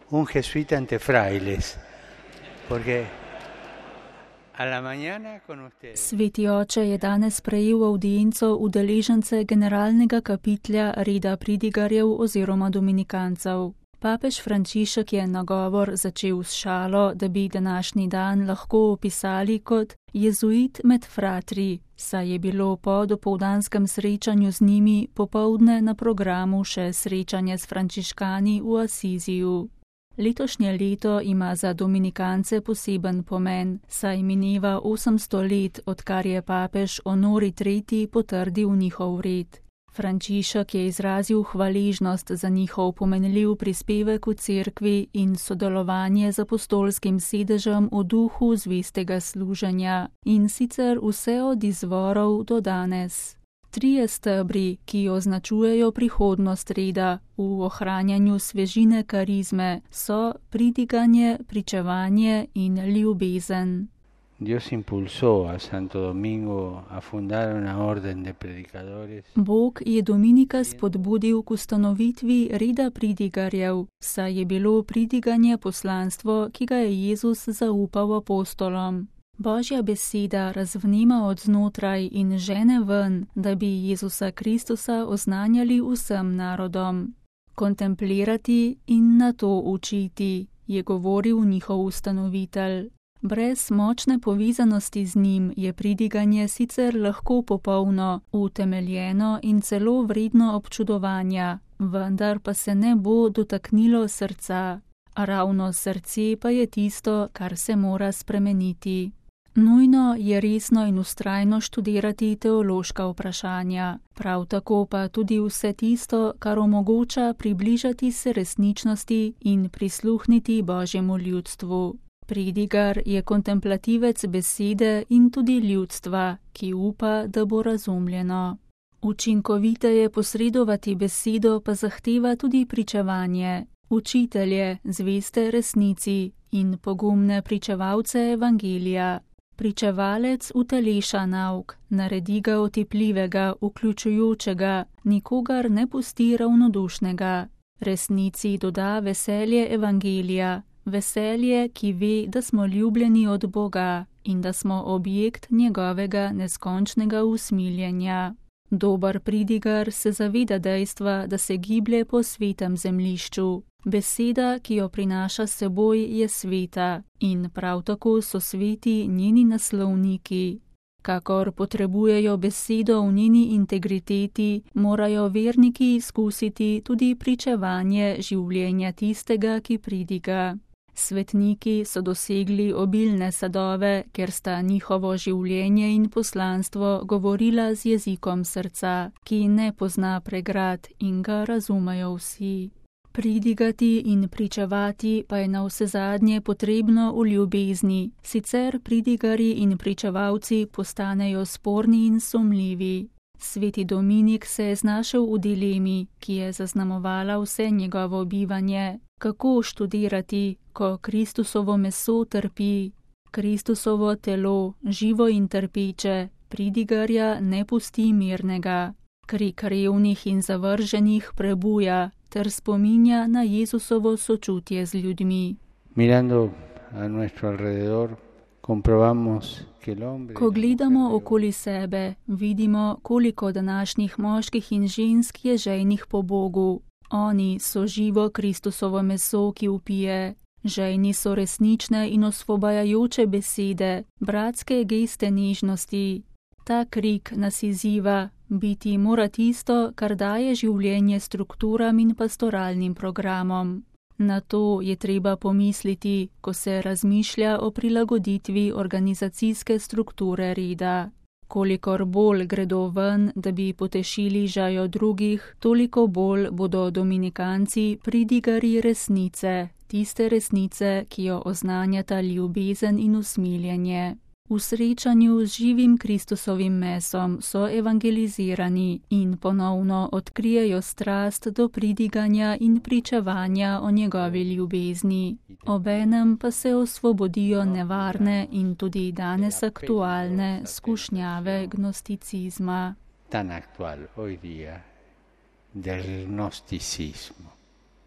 un jesuita ante frailes, porque a la mañana con ustedes. Sveti oče je danes prejel audienco udeležence generalnega kapitlja reda pridigarjev oziroma dominikancev. Papež Frančišek je nagovor začel s šalo, da bi današnji dan lahko opisali kot jezuit med fratri, saj je bilo po dopoldanskem srečanju z njimi popoldne na programu še srečanje s frančiškani v Asiziju. Letošnje leto ima za dominikance poseben pomen, saj mineva 800 let, odkar je papež Honori III. Potrdil njihov red. Frančišek je izrazil hvaležnost za njihov pomenljiv prispevek v cerkvi in sodelovanje z apostolskim sedežem v duhu zvestega služenja, in sicer vse od izvorov do danes. 3 stebri, ki označujejo prihodnost reda v ohranjanju svežine karizme, so pridiganje, pričevanje in ljubezen. Dios impulsó a Santo Domingo a fundar una orden de predicadores. Bog je Dominika spodbudil k ustanovitvi reda pridigarjev, saj je bilo pridiganje poslanstvo, ki ga je Jezus zaupal apostolom. Božja beseda razvnema od znotraj in žene ven, da bi Jezusa Kristusa oznanjali vsem narodom. Kontemplirati in nato učiti, je govoril njihov ustanovitelj. Brez močne povezanosti z njim je pridiganje sicer lahko popolno, utemeljeno in celo vredno občudovanja, vendar pa se ne bo dotaknilo srca, a ravno srce pa je tisto, kar se mora spremeniti. Nujno je resno in vztrajno študirati teološka vprašanja, prav tako pa tudi vse tisto, kar omogoča približati se resničnosti in prisluhniti Božjemu ljudstvu. Pridigar je kontemplativec besede in tudi ljudstva, ki upa, da bo razumljeno. Učinkoviteje posredovati besedo pa zahteva tudi pričevanje, učitelje, zveste resnici in pogumne pričevalce evangelija. Pričevalec uteleša nauk, naredi ga otipljivega, vključujočega, nikogar ne pusti ravnodušnega. Resnici doda veselje evangelija, veselje, ki ve, da smo ljubljeni od Boga in da smo objekt njegovega neskončnega usmiljenja. Dober pridigar se zaveda dejstva, da se giblje po svetem zemljišču. Beseda, ki jo prinaša s seboj, je sveta in prav tako so sveti njeni naslovniki. Kakor potrebujejo besedo v njeni integriteti, morajo verniki izkusiti tudi pričevanje življenja tistega, ki pridiga. Svetniki so dosegli obilne sadove, ker sta njihovo življenje in poslanstvo govorila z jezikom srca, ki ne pozna pregrad in ga razumejo vsi. Pridigati in pričevati pa je navsezadnje potrebno v ljubezni, sicer pridigari in pričevalci postanejo sporni in sumljivi. Sveti Dominik se je znašel v dilemi, ki je zaznamovala vse njegovo bivanje. Kako študirati, ko Kristusovo meso trpi, Kristusovo telo, živo in trpeče, pridigarja ne pusti mirnega. Krik revnih in zavrženih prebuja ter spominja na Jezusovo sočutje z ljudmi. Mirando a nuestro alrededor, comprobamos que el hombre. Ko gledamo okoli sebe, vidimo, koliko današnjih moških in žensk je žejnih po Bogu. Oni so živo Kristusovo meso, ki vpije. Žejni so resnične in osvobajajoče besede, bratske geste nežnosti. Ta krik nas izziva, biti mora tisto, kar daje življenje strukturam in pastoralnim programom. Na to je treba pomisliti, ko se razmišlja o prilagoditvi organizacijske strukture reda. Kolikor bolj gredo ven, da bi potešili žajo drugih, toliko bolj bodo dominikanci pridigari resnice, tiste resnice, ki jo oznanjata ljubezen in usmiljenje. V srečanju z živim Kristusovim mesom so evangelizirani in ponovno odkrijejo strast do pridiganja in pričevanja o njegovi ljubezni. Obenem pa se osvobodijo nevarne in tudi danes aktualne skušnjave gnosticizma. Tan actual hoy día del gnosticismo.